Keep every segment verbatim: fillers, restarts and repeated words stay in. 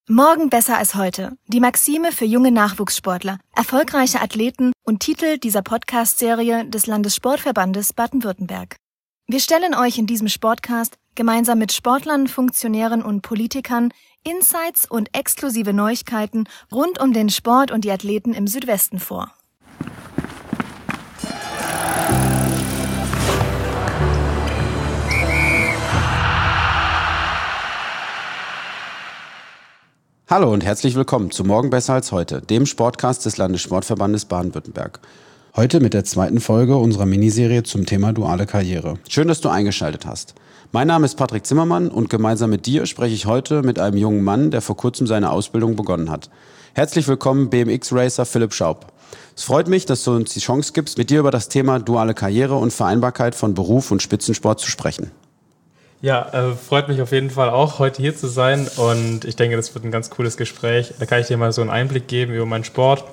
Morgen besser als heute. Die Maxime für junge Nachwuchssportler, erfolgreiche Athleten und Titel dieser Podcast-Serie des Landessportverbandes Baden-Württemberg. Wir stellen euch in diesem Sportcast gemeinsam mit Sportlern, Funktionären und Politikern Insights und exklusive Neuigkeiten rund um den Sport und die Athleten im Südwesten vor. Hallo und herzlich willkommen zu Morgen besser als heute, dem Sportcast des Landessportverbandes Baden-Württemberg. Heute mit der zweiten Folge unserer Miniserie zum Thema duale Karriere. Schön, dass du eingeschaltet hast. Mein Name ist Patrick Zimmermann und gemeinsam mit dir spreche ich heute mit einem jungen Mann, der vor kurzem seine Ausbildung begonnen hat. Herzlich willkommen B M X-Racer Philipp Schaub. Es freut mich, dass du uns die Chance gibst, mit dir über das Thema duale Karriere und Vereinbarkeit von Beruf und Spitzensport zu sprechen. Ja, äh, freut mich auf jeden Fall auch, heute hier zu sein, und ich denke, das wird ein ganz cooles Gespräch. Da kann ich dir mal so einen Einblick geben über meinen Sport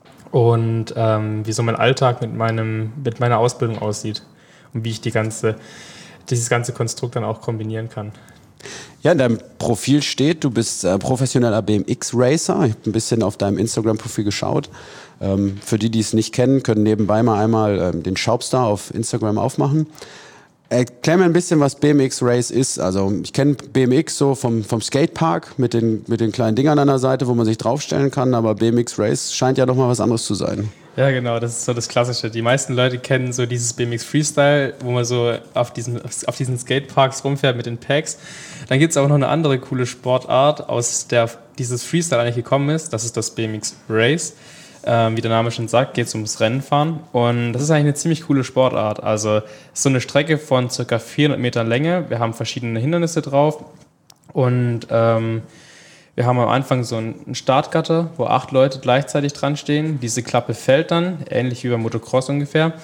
und ähm, wie so mein Alltag mit, meinem, mit meiner Ausbildung aussieht und wie ich die ganze, dieses ganze Konstrukt dann auch kombinieren kann. Ja, in deinem Profil steht, du bist äh, professioneller B M X-Racer. Ich habe ein bisschen auf deinem Instagram-Profil geschaut. Ähm, für die, die es nicht kennen, können nebenbei mal einmal ähm, den Schaubstar auf Instagram aufmachen. Erklär mir ein bisschen, was B M X-Race ist. Also ich kenne B M X so vom, vom Skatepark mit den, mit den kleinen Dingern an der Seite, wo man sich draufstellen kann, aber B M X-Race scheint ja doch mal was anderes zu sein. Ja, genau, das ist so das Klassische. Die meisten Leute kennen so dieses B M X Freestyle, wo man so auf diesen, auf diesen Skateparks rumfährt mit den Packs. Dann gibt es aber noch eine andere coole Sportart, aus der dieses Freestyle eigentlich gekommen ist. Das ist das B M X Race. Ähm, wie der Name schon sagt, geht es ums Rennenfahren. Und das ist eigentlich eine ziemlich coole Sportart. Also es ist so eine Strecke von ca. vierhundert Metern Länge. Wir haben verschiedene Hindernisse drauf. Und ähm, wir haben am Anfang so ein Startgatter, wo acht Leute gleichzeitig dran stehen. Diese Klappe fällt dann, ähnlich wie beim Motocross ungefähr.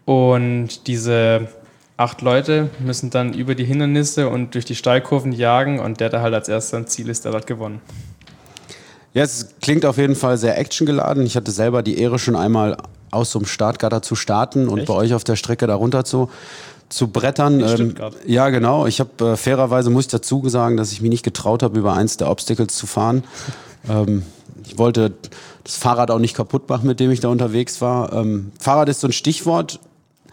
Und diese acht Leute müssen dann über die Hindernisse und durch die Steilkurven jagen. Und der, der halt als erster am Ziel ist, der hat gewonnen. Ja, es klingt auf jeden Fall sehr actiongeladen. Ich hatte selber die Ehre, schon einmal aus so einem Startgatter zu starten und Echt? bei euch auf der Strecke darunter zu, zu brettern. In Stuttgart. Ähm, ja, genau. Ich habe äh, fairerweise, muss ich dazu sagen, dass ich mich nicht getraut habe, über eins der Obstacles zu fahren. ähm, ich wollte das Fahrrad auch nicht kaputt machen, mit dem ich da unterwegs war. Ähm, Fahrrad ist so ein Stichwort.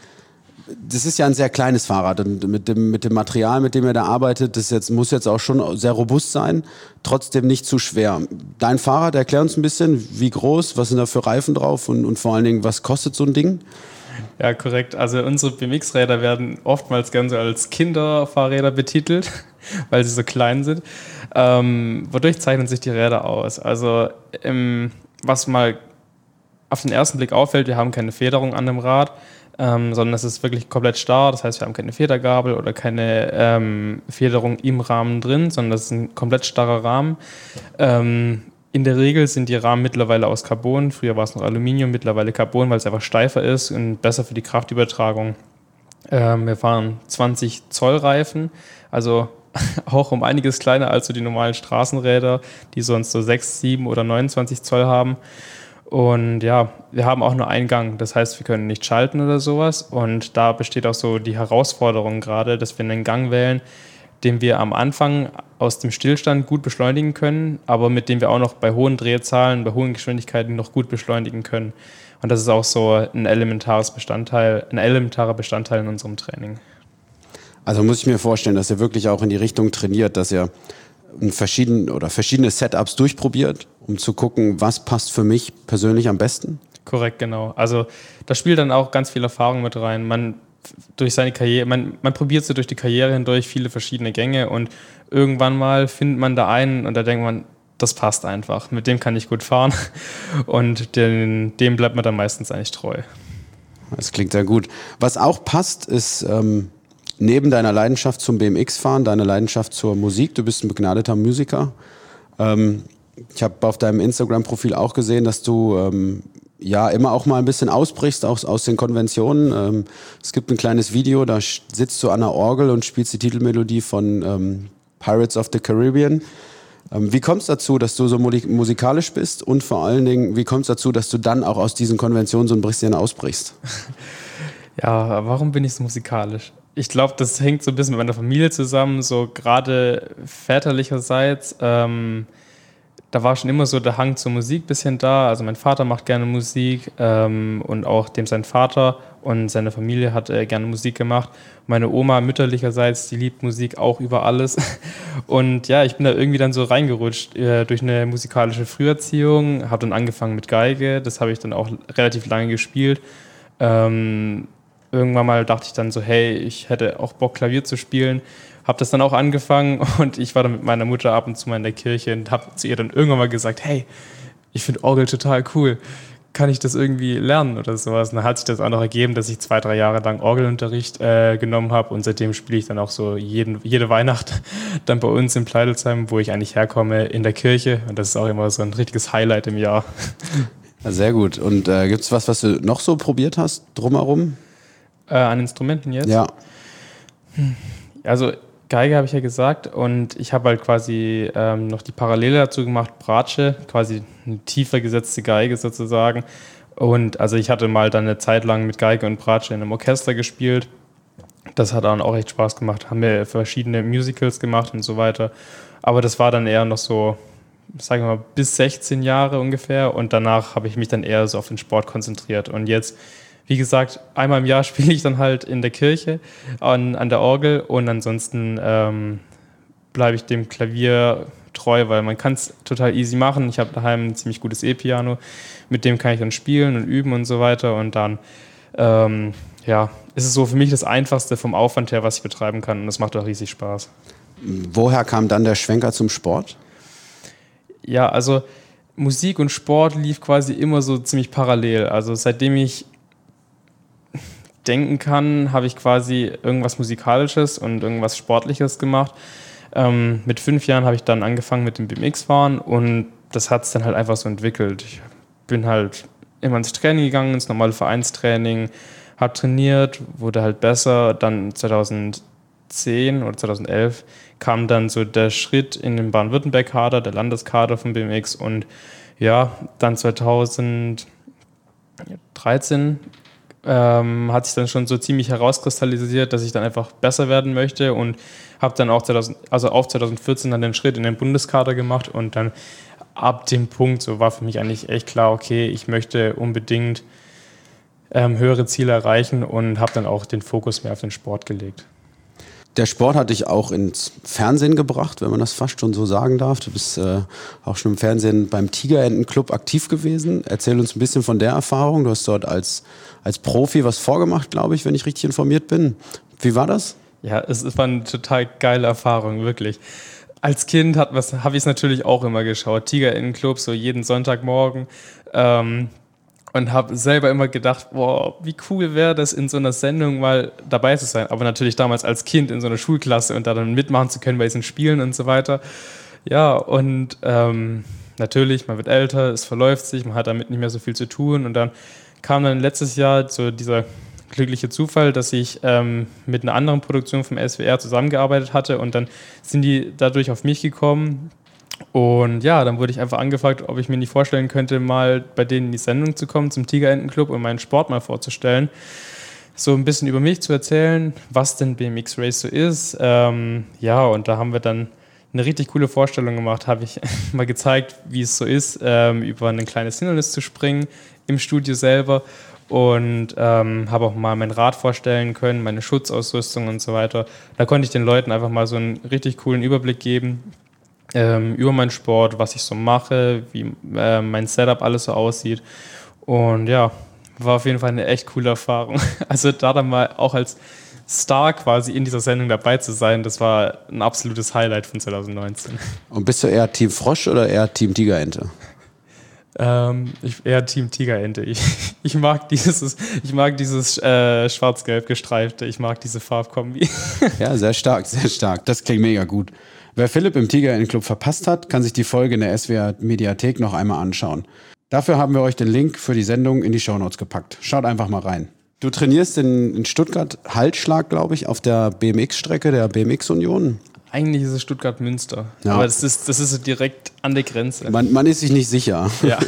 Das ist ja ein sehr kleines Fahrrad und mit dem, mit dem Material, mit dem ihr da arbeitet, das jetzt, muss jetzt auch schon sehr robust sein, trotzdem nicht zu schwer. Dein Fahrrad, erklär uns ein bisschen, wie groß, was sind da für Reifen drauf und, und vor allen Dingen, was kostet so ein Ding? Ja, korrekt. Also unsere B M X-Räder werden oftmals ganz so als Kinderfahrräder betitelt, weil sie so klein sind. Ähm, wodurch zeichnen sich die Räder aus? Also ähm, was mal auf den ersten Blick auffällt, wir haben keine Federung an dem Rad, Ähm, sondern es ist wirklich komplett starr. Das heißt, wir haben keine Federgabel oder keine ähm, Federung im Rahmen drin, sondern das ist ein komplett starrer Rahmen. Ähm, in der Regel sind die Rahmen mittlerweile aus Carbon. Früher war es noch Aluminium, mittlerweile Carbon, weil es einfach steifer ist und besser für die Kraftübertragung. Ähm, wir fahren zwanzig Zoll Reifen, also auch um einiges kleiner als so die normalen Straßenräder, die sonst so sechs, sieben oder neunundzwanzig Zoll haben. Und ja, wir haben auch nur einen Gang, das heißt, wir können nicht schalten oder sowas. Und da besteht auch so die Herausforderung gerade, dass wir einen Gang wählen, den wir am Anfang aus dem Stillstand gut beschleunigen können, aber mit dem wir auch noch bei hohen Drehzahlen, bei hohen Geschwindigkeiten noch gut beschleunigen können. Und das ist auch so ein elementares Bestandteil, ein elementarer Bestandteil in unserem Training. Also muss ich mir vorstellen, dass ihr wirklich auch in die Richtung trainiert, dass ihr verschiedene oder verschiedene Setups durchprobiert, um zu gucken, was passt für mich persönlich am besten? Korrekt, genau. Also da spielt dann auch ganz viel Erfahrung mit rein. Man durch seine Karriere, man, man probiert so durch die Karriere hindurch viele verschiedene Gänge und irgendwann mal findet man da einen und da denkt man, das passt einfach. Mit dem kann ich gut fahren und den, dem bleibt man dann meistens eigentlich treu. Das klingt sehr gut. Was auch passt, ist ähm neben deiner Leidenschaft zum B M X-Fahren, deine Leidenschaft zur Musik, du bist ein begnadeter Musiker. Ähm, ich habe auf deinem Instagram-Profil auch gesehen, dass du ähm, ja immer auch mal ein bisschen ausbrichst aus, aus den Konventionen. Ähm, es gibt ein kleines Video, da sitzt du an der Orgel und spielst die Titelmelodie von ähm, Pirates of the Caribbean. Ähm, wie kommt es dazu, dass du so musikalisch bist und vor allen Dingen, wie kommt es dazu, dass du dann auch aus diesen Konventionen so ein bisschen ausbrichst? Ja, warum bin ich so musikalisch? Ich glaube, das hängt so ein bisschen mit meiner Familie zusammen, so gerade väterlicherseits. Ähm, da war schon immer so der Hang zur Musik ein bisschen da. Also mein Vater macht gerne Musik ähm, und auch dem sein Vater und seine Familie hat äh, gerne Musik gemacht. Meine Oma mütterlicherseits, die liebt Musik auch über alles. Und ja, ich bin da irgendwie dann so reingerutscht äh, durch eine musikalische Früherziehung, habe dann angefangen mit Geige, das habe ich dann auch relativ lange gespielt. Ähm, irgendwann mal dachte ich dann so, hey, ich hätte auch Bock, Klavier zu spielen. Habe das dann auch angefangen und ich war dann mit meiner Mutter ab und zu mal in der Kirche und habe zu ihr dann irgendwann mal gesagt, hey, ich finde Orgel total cool, kann ich das irgendwie lernen oder sowas? Und dann hat sich das auch noch ergeben, dass ich zwei, drei Jahre lang Orgelunterricht äh, genommen habe und seitdem spiele ich dann auch so jeden, jede Weihnacht dann bei uns in Pleidelsheim, wo ich eigentlich herkomme, in der Kirche und das ist auch immer so ein richtiges Highlight im Jahr. Ja, sehr gut. Und äh, gibt es was, was du noch so probiert hast drumherum? Äh, an Instrumenten jetzt? Ja. Hm. Also Geige habe ich ja gesagt und ich habe halt quasi ähm, noch die Parallele dazu gemacht, Bratsche, quasi eine tiefer gesetzte Geige sozusagen. Und also ich hatte mal dann eine Zeit lang mit Geige und Bratsche in einem Orchester gespielt. Das hat dann auch echt Spaß gemacht. Haben wir verschiedene Musicals gemacht und so weiter. Aber das war dann eher noch so, sagen wir mal, bis sechzehn Jahre ungefähr. Und danach habe ich mich dann eher so auf den Sport konzentriert. Und jetzt, wie gesagt, einmal im Jahr spiele ich dann halt in der Kirche an, an der Orgel und ansonsten ähm, bleibe ich dem Klavier treu, weil man kann es total easy machen. Ich habe daheim ein ziemlich gutes E-Piano, mit dem kann ich dann spielen und üben und so weiter und dann ähm, ja, ist es so für mich das Einfachste vom Aufwand her, was ich betreiben kann und das macht auch riesig Spaß. Woher kam dann der Schwenker zum Sport? Ja, also Musik und Sport lief quasi immer so ziemlich parallel. Also seitdem ich denken kann, habe ich quasi irgendwas Musikalisches und irgendwas Sportliches gemacht. Ähm, mit fünf Jahren habe ich dann angefangen mit dem B M X-Fahren und das hat es dann halt einfach so entwickelt. Ich bin halt immer ins Training gegangen, ins normale Vereinstraining, habe trainiert, wurde halt besser. Dann zweitausendzehn oder zweitausendelf kam dann so der Schritt in den Baden-Württemberg-Kader, der Landeskader vom B M X und ja, dann zweitausenddreizehn Ähm, hat sich dann schon so ziemlich herauskristallisiert, dass ich dann einfach besser werden möchte und habe dann auch zweitausend, also auf zweitausendvierzehn dann den Schritt in den Bundeskader gemacht und dann ab dem Punkt so war für mich eigentlich echt klar, okay, ich möchte unbedingt ähm, höhere Ziele erreichen und habe dann auch den Fokus mehr auf den Sport gelegt. Der Sport hat dich auch ins Fernsehen gebracht, wenn man das fast schon so sagen darf. Du bist äh, auch schon im Fernsehen beim Tigerentenclub aktiv gewesen. Erzähl uns ein bisschen von der Erfahrung. Du hast dort als, als Profi was vorgemacht, glaube ich, wenn ich richtig informiert bin. Wie war das? Ja, es, es war eine total geile Erfahrung, wirklich. Als Kind habe ich es natürlich auch immer geschaut. Tigerentenclub, so jeden Sonntagmorgen. Ähm, Und habe selber immer gedacht, boah, wie cool wäre das, in so einer Sendung mal dabei zu sein. Aber natürlich damals als Kind in so einer Schulklasse und da dann mitmachen zu können bei diesen Spielen und so weiter. Ja, und ähm, natürlich, man wird älter, es verläuft sich, man hat damit nicht mehr so viel zu tun. Und dann kam dann letztes Jahr so dieser glückliche Zufall, dass ich ähm, mit einer anderen Produktion vom S W R zusammengearbeitet hatte. Und dann sind die dadurch auf mich gekommen. Und ja, dann wurde ich einfach angefragt, ob ich mir nicht vorstellen könnte, mal bei denen in die Sendung zu kommen, zum Tigerentenclub und meinen Sport mal vorzustellen. So ein bisschen über mich zu erzählen, was denn B M X Race so ist. Ähm, ja, und da haben wir dann eine richtig coole Vorstellung gemacht. Habe ich mal gezeigt, wie es so ist, ähm, über ein kleines Hindernis zu springen im Studio selber. Und ähm, habe auch mal mein Rad vorstellen können, meine Schutzausrüstung und so weiter. Da konnte ich den Leuten einfach mal so einen richtig coolen Überblick geben, Ähm, über meinen Sport, was ich so mache, wie äh, mein Setup alles so aussieht. Und ja, war auf jeden Fall eine echt coole Erfahrung. Also da dann mal auch als Star quasi in dieser Sendung dabei zu sein, das war ein absolutes Highlight von zwanzig neunzehn. Und bist du eher Team Frosch oder eher Team Tigerente? Ähm, ich eher Team Tigerente. Ich, ich mag dieses, ich mag dieses äh, schwarz-gelb gestreifte, ich mag diese Farbkombi. Ja, sehr stark, sehr stark. Das klingt mega gut. Wer Philipp im Tigerentenclub verpasst hat, kann sich die Folge in der S W R-Mediathek noch einmal anschauen. Dafür haben wir euch den Link für die Sendung in die Shownotes gepackt. Schaut einfach mal rein. Du trainierst in, in Stuttgart Halsschlag, glaube ich, auf der B M X-Strecke der B M X-Union. Eigentlich ist es Stuttgart-Münster, ja. Aber das ist, das ist direkt an der Grenze. Man, man ist sich nicht sicher. Ja.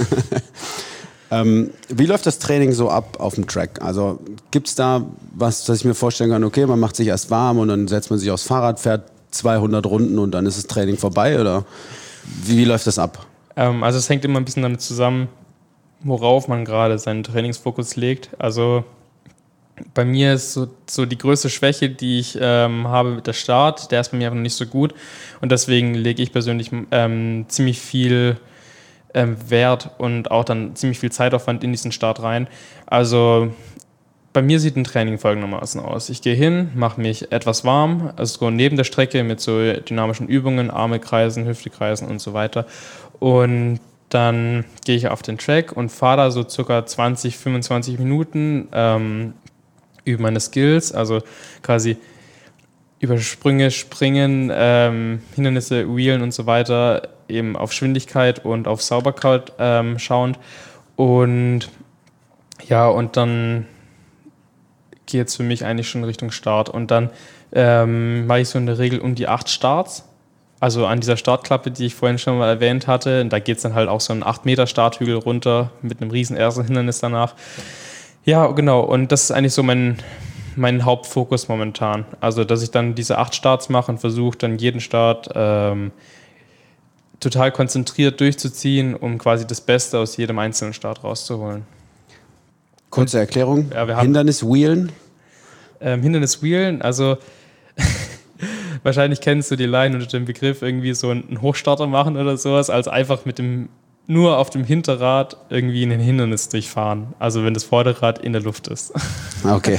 ähm, wie läuft das Training so ab auf dem Track? Also gibt es da was, dass ich mir vorstellen kann, okay, man macht sich erst warm und dann setzt man sich aufs Fahrrad, fährt zweihundert Runden und dann ist das Training vorbei, oder wie, wie läuft das ab? Ähm, also es hängt immer ein bisschen damit zusammen, worauf man gerade seinen Trainingsfokus legt. Also bei mir ist so, so die größte Schwäche, die ich ähm, habe mit der Start, der ist bei mir einfach noch nicht so gut und deswegen lege ich persönlich ähm, ziemlich viel ähm, Wert und auch dann ziemlich viel Zeitaufwand in diesen Start rein. Also bei mir sieht ein Training folgendermaßen aus. Ich gehe hin, mache mich etwas warm, also so neben der Strecke mit so dynamischen Übungen, Arme kreisen, Hüfte kreisen und so weiter und dann gehe ich auf den Track und fahre da so circa zwanzig, fünfundzwanzig Minuten ähm, über meine Skills, also quasi über Sprünge, Springen, ähm, Hindernisse, Wheelen und so weiter, eben auf Geschwindigkeit und auf Sauberkeit ähm, schauend. Und ja, und dann geht es für mich eigentlich schon Richtung Start. Und dann ähm, mache ich so in der Regel um die acht Starts. Also an dieser Startklappe, die ich vorhin schon mal erwähnt hatte, da geht es dann halt auch so einen acht Meter Starthügel runter mit einem riesen ersten Hindernis danach. Ja, genau. Und das ist eigentlich so mein, mein Hauptfokus momentan. Also, dass ich dann diese acht Starts mache und versuche dann jeden Start ähm, total konzentriert durchzuziehen, um quasi das Beste aus jedem einzelnen Start rauszuholen. Kurze Erklärung. Ja, wir haben, Hindernis Wheelen. Ähm, Hindernis Wheelen, also wahrscheinlich kennst du die Line unter dem Begriff irgendwie so einen Hochstarter machen oder sowas, als einfach mit dem nur auf dem Hinterrad irgendwie ein Hindernis durchfahren. Also wenn das Vorderrad in der Luft ist. Okay.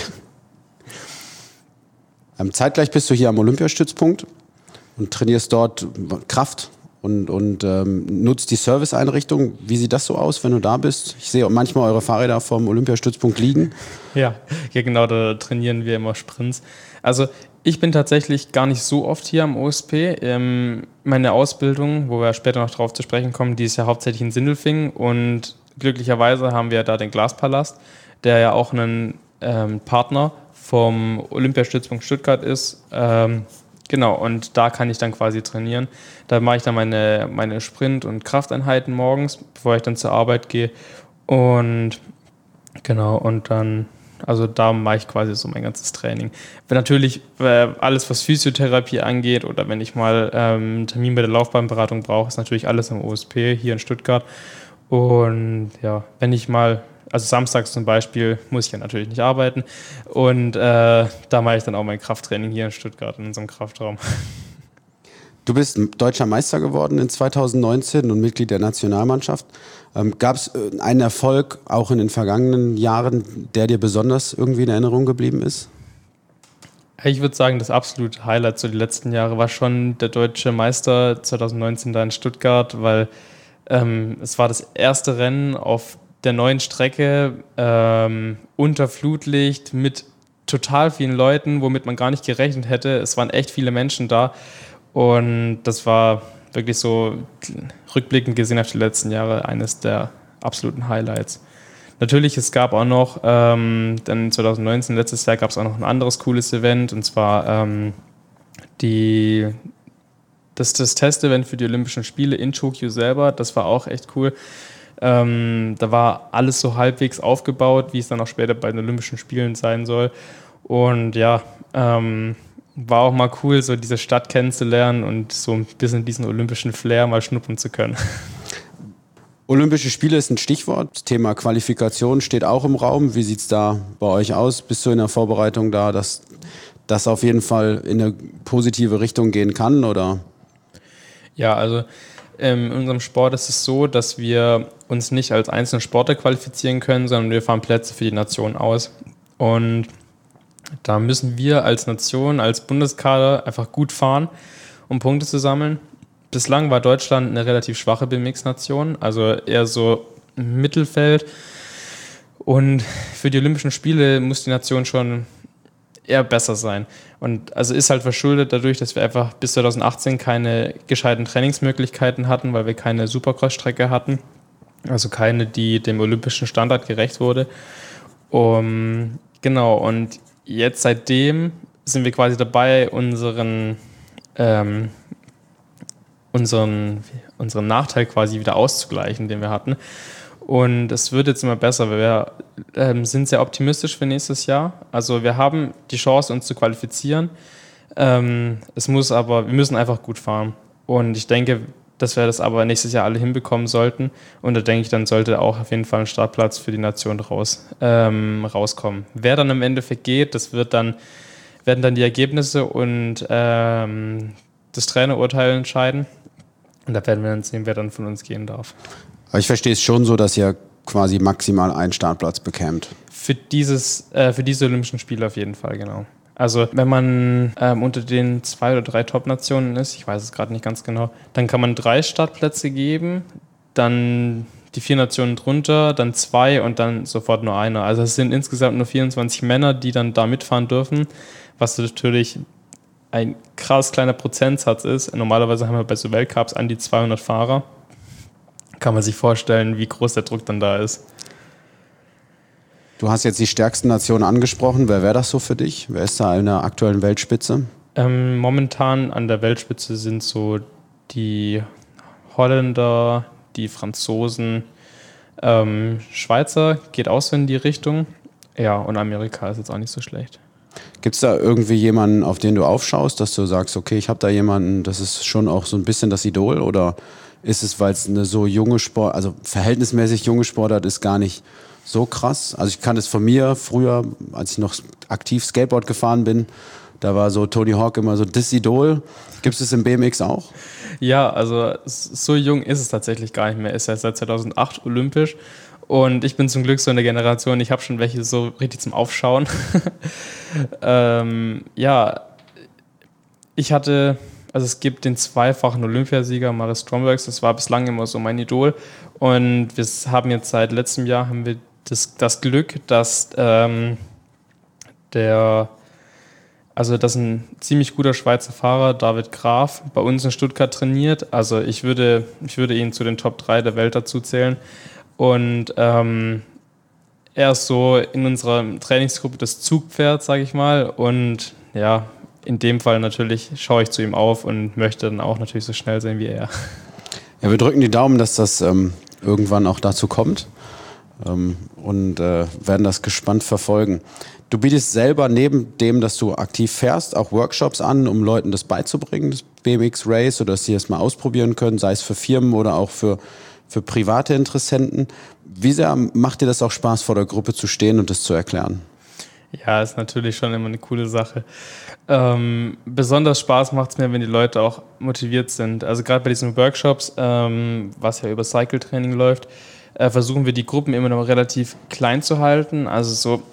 Ähm, zeitgleich bist du hier am Olympiastützpunkt und trainierst dort Kraft und, und ähm, nutzt die Serviceeinrichtung. Wie sieht das so aus, wenn du da bist? Ich sehe manchmal eure Fahrräder vom Olympiastützpunkt liegen. Ja, ja, genau, da trainieren wir immer Sprints. Also ich bin tatsächlich gar nicht so oft hier am O S P. Ähm, meine Ausbildung, wo wir später noch drauf zu sprechen kommen, die ist ja hauptsächlich in Sindelfingen und glücklicherweise haben wir da den Glaspalast, der ja auch ein ähm, Partner vom Olympiastützpunkt Stuttgart ist. Ähm, genau, und da kann ich dann quasi trainieren. Da mache ich dann meine, meine Sprint- und Krafteinheiten morgens, bevor ich dann zur Arbeit gehe. Und genau, und dann... Also da mache ich quasi so mein ganzes Training. Wenn natürlich äh, alles, was Physiotherapie angeht oder wenn ich mal ähm, einen Termin bei der Laufbahnberatung brauche, ist natürlich alles am O S P hier in Stuttgart. Und ja, wenn ich mal, also samstags zum Beispiel, muss ich ja natürlich nicht arbeiten. Und äh, da mache ich dann auch mein Krafttraining hier in Stuttgart in unserem Kraftraum. Du bist deutscher Meister geworden in zweitausendneunzehn und Mitglied der Nationalmannschaft. Ähm, Gab es einen Erfolg auch in den vergangenen Jahren, der dir besonders irgendwie in Erinnerung geblieben ist? Ich würde sagen, das absolute Highlight so die letzten Jahre war schon der deutsche Meister zweitausendneunzehn da in Stuttgart, weil ähm, es war das erste Rennen auf der neuen Strecke ähm, unter Flutlicht mit total vielen Leuten, womit man gar nicht gerechnet hätte. Es waren echt viele Menschen da. Und das war wirklich so rückblickend gesehen auf die letzten Jahre eines der absoluten Highlights. Natürlich, es gab auch noch, ähm, dann zweitausendneunzehn, letztes Jahr, gab es auch noch ein anderes cooles Event, und zwar ähm, die, das, das Testevent für die Olympischen Spiele in Tokio selber. Das war auch echt cool. Ähm, da war alles so halbwegs aufgebaut, wie es dann auch später bei den Olympischen Spielen sein soll. Und ja, ähm, war auch mal cool, so diese Stadt kennenzulernen und so ein bisschen diesen olympischen Flair mal schnuppern zu können. Olympische Spiele ist ein Stichwort. Das Thema Qualifikation steht auch im Raum. Wie sieht es da bei euch aus? Bist du in der Vorbereitung da, dass das auf jeden Fall in eine positive Richtung gehen kann, oder? Ja, also ähm, in unserem Sport ist es so, dass wir uns nicht als einzelne Sportler qualifizieren können, sondern wir fahren Plätze für die Nation aus. Und da müssen wir als Nation, als Bundeskader einfach gut fahren, um Punkte zu sammeln. Bislang war Deutschland eine relativ schwache B M X-Nation, also eher so im Mittelfeld. Und für die Olympischen Spiele muss die Nation schon eher besser sein. Und also ist halt verschuldet dadurch, dass wir einfach bis zweitausendachtzehn keine gescheiten Trainingsmöglichkeiten hatten, weil wir keine Supercross-Strecke hatten. Also keine, die dem olympischen Standard gerecht wurde. Um, genau, und jetzt seitdem sind wir quasi dabei, unseren, ähm, unseren, unseren Nachteil quasi wieder auszugleichen, den wir hatten. Und es wird jetzt immer besser, weil wir ähm, sind sehr optimistisch für nächstes Jahr. Also wir haben die Chance, uns zu qualifizieren. Ähm, es muss aber, wir müssen einfach gut fahren. Und ich denke, dass wir das aber nächstes Jahr alle hinbekommen sollten. Und da denke ich, dann sollte auch auf jeden Fall ein Startplatz für die Nation raus, ähm, rauskommen. Wer dann im Endeffekt geht, das wird dann, werden dann die Ergebnisse und ähm, das Trainerurteil entscheiden. Und da werden wir dann sehen, wer dann von uns gehen darf. Aber ich verstehe es schon so, dass ihr quasi maximal einen Startplatz bekämt. Für, dieses, äh, für diese Olympischen Spiele auf jeden Fall, genau. Also wenn man ähm, unter den zwei oder drei Top-Nationen ist, ich weiß es gerade nicht ganz genau, dann kann man drei Startplätze geben, dann die vier Nationen drunter, dann zwei und dann sofort nur einer. Also es sind insgesamt nur vierundzwanzig Männer, die dann da mitfahren dürfen, was natürlich ein krass kleiner Prozentsatz ist. Normalerweise haben wir bei so Weltcups an die zweihundert Fahrer. Kann man sich vorstellen, wie groß der Druck dann da ist. Du hast jetzt die stärksten Nationen angesprochen. Wer wäre das so für dich? Wer ist da in der aktuellen Weltspitze? Ähm, momentan an der Weltspitze sind so die Holländer, die Franzosen, ähm, Schweizer geht auch so in die Richtung. Ja, und Amerika ist jetzt auch nicht so schlecht. Gibt es da irgendwie jemanden, auf den du aufschaust, dass du sagst, okay, ich habe da jemanden, das ist schon auch so ein bisschen das Idol? Oder ist es, weil es eine so junge Sport, also verhältnismäßig junge Sportart ist, gar nicht so krass? Also ich kann das von mir früher, als ich noch aktiv Skateboard gefahren bin, da war so Tony Hawk immer so das Idol. Gibt es das im B M X auch? Ja, also so jung ist es tatsächlich gar nicht mehr. Ist ja seit zweitausendacht olympisch. Und ich bin zum Glück so in der Generation, ich habe schon welche so richtig zum Aufschauen. ähm, ja, ich hatte, also es gibt den zweifachen Olympiasieger Maris Strombergs, das war bislang immer so mein Idol. Und wir haben jetzt seit letztem Jahr haben wir das, das Glück, dass ähm, der, also dass ein ziemlich guter Schweizer Fahrer, David Graf, bei uns in Stuttgart trainiert. Also ich würde, ich würde ihn zu den Top drei der Welt dazu zählen. Und ähm, er ist so in unserer Trainingsgruppe das Zugpferd, sage ich mal. Und ja, in dem Fall natürlich schaue ich zu ihm auf und möchte dann auch natürlich so schnell sein wie er. Ja, wir drücken die Daumen, dass das ähm, irgendwann auch dazu kommt ähm, und äh, werden das gespannt verfolgen. Du bietest selber neben dem, dass du aktiv fährst, auch Workshops an, um Leuten das beizubringen, das B M X Race, oder dass sie es mal ausprobieren können, sei es für Firmen oder auch für für private Interessenten. Wie sehr macht dir das auch Spaß, vor der Gruppe zu stehen und das zu erklären? Ja, ist natürlich schon immer eine coole Sache. Ähm, besonders Spaß macht es mir, wenn die Leute auch motiviert sind. Also gerade bei diesen Workshops, ähm, was ja über Cycle-Training läuft, äh, versuchen wir die Gruppen immer noch relativ klein zu halten. Also so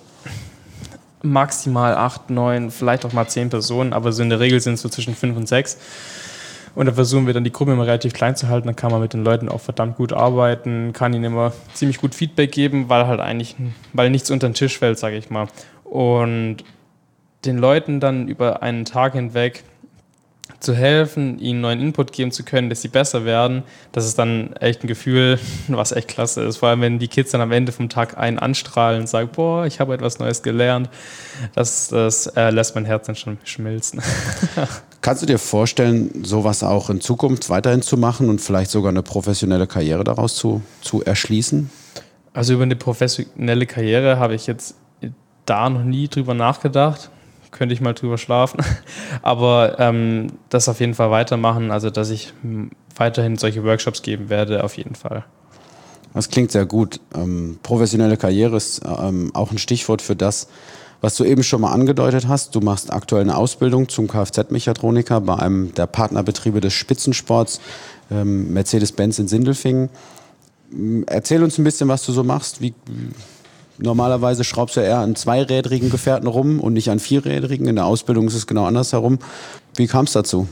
maximal acht, neun, vielleicht auch mal zehn Personen, aber so in der Regel sind es so zwischen fünf und sechs. Und da versuchen wir dann die Gruppe immer relativ klein zu halten, dann kann man mit den Leuten auch verdammt gut arbeiten, kann ihnen immer ziemlich gut Feedback geben, weil halt eigentlich, weil nichts unter den Tisch fällt, sage ich mal. Und den Leuten dann über einen Tag hinweg zu helfen, ihnen neuen Input geben zu können, dass sie besser werden, das ist dann echt ein Gefühl, was echt klasse ist. Vor allem, wenn die Kids dann am Ende vom Tag einen anstrahlen und sagen, boah, ich habe etwas Neues gelernt, das, das äh, lässt mein Herz dann schon schmilzen. Kannst du dir vorstellen, sowas auch in Zukunft weiterhin zu machen und vielleicht sogar eine professionelle Karriere daraus zu, zu erschließen? Also über eine professionelle Karriere habe ich jetzt da noch nie drüber nachgedacht. Könnte ich mal drüber schlafen. Aber ähm, das auf jeden Fall weitermachen, also dass ich weiterhin solche Workshops geben werde, auf jeden Fall. Das klingt sehr gut. Ähm, professionelle Karriere ist ähm, auch ein Stichwort für das, was du eben schon mal angedeutet hast. Du machst aktuell eine Ausbildung zum Kfz-Mechatroniker bei einem der Partnerbetriebe des Spitzensports, ähm, Mercedes-Benz in Sindelfingen. Erzähl uns ein bisschen, was du so machst. Wie, normalerweise schraubst du eher an zweirädrigen Gefährten rum und nicht an vierrädrigen. In der Ausbildung ist es genau andersherum. Wie kam es dazu?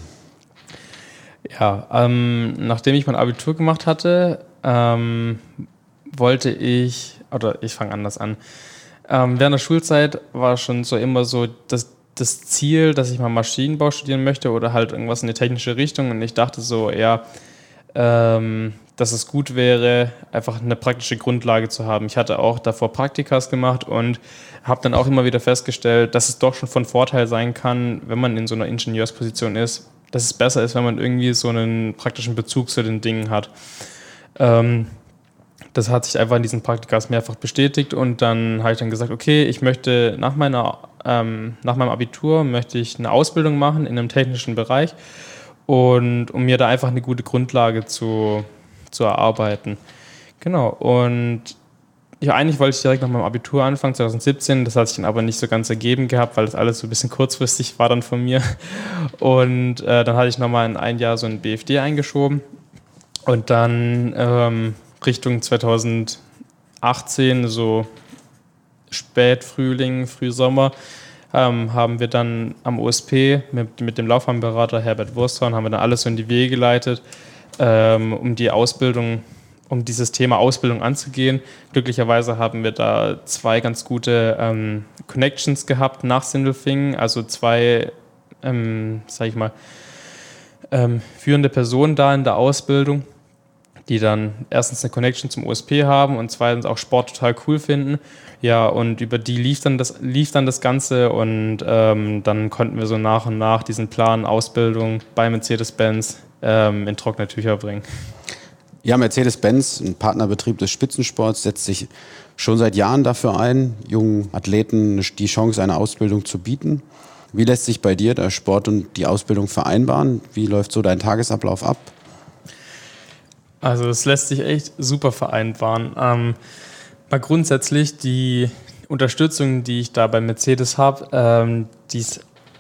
Ja, ähm, nachdem ich mein Abitur gemacht hatte, ähm, wollte ich, oder ich fange anders an, ähm, während der Schulzeit war schon so immer so das, das Ziel, dass ich mal Maschinenbau studieren möchte oder halt irgendwas in die technische Richtung, und ich dachte so, ja, ähm, dass es gut wäre, einfach eine praktische Grundlage zu haben. Ich hatte auch davor Praktikas gemacht und habe dann auch immer wieder festgestellt, dass es doch schon von Vorteil sein kann, wenn man in so einer Ingenieursposition ist, dass es besser ist, wenn man irgendwie so einen praktischen Bezug zu den Dingen hat. Ähm, das hat sich einfach in diesen Praktikas mehrfach bestätigt, und dann habe ich dann gesagt, okay, ich möchte nach meiner, ähm, nach meinem Abitur möchte ich eine Ausbildung machen in einem technischen Bereich. und um mir da einfach eine gute Grundlage zu, zu erarbeiten. Genau, und ja, eigentlich wollte ich direkt nach meinem Abitur anfangen, zwanzig siebzehn, das hat sich dann aber nicht so ganz ergeben gehabt, weil das alles so ein bisschen kurzfristig war dann von mir. Und äh, dann hatte ich nochmal in ein Jahr so ein B F D eingeschoben und dann ähm, Richtung zwanzig achtzehn, so Spätfrühling, Frühsommer, ähm, haben wir dann am O S P mit, mit dem Laufbahnberater Herbert Wursthorn, haben wir dann alles so in die Wege geleitet, ähm, um die Ausbildung um dieses Thema Ausbildung anzugehen. Glücklicherweise haben wir da zwei ganz gute ähm, Connections gehabt nach Sindelfingen, also zwei, ähm, sag ich mal, ähm, führende Personen da in der Ausbildung, die dann erstens eine Connection zum O S P haben und zweitens auch Sport total cool finden. Ja, und über die lief dann das, lief dann das Ganze und ähm, dann konnten wir so nach und nach diesen Plan Ausbildung bei Mercedes-Benz ähm, in trockene Tücher bringen. Ja, Mercedes-Benz, ein Partnerbetrieb des Spitzensports, setzt sich schon seit Jahren dafür ein, jungen Athleten die Chance, eine Ausbildung zu bieten. Wie lässt sich bei dir der Sport und die Ausbildung vereinbaren? Wie läuft so dein Tagesablauf ab? Also es lässt sich echt super vereinbaren. Ähm, mal grundsätzlich die Unterstützung, die ich da bei Mercedes habe, ähm, die ist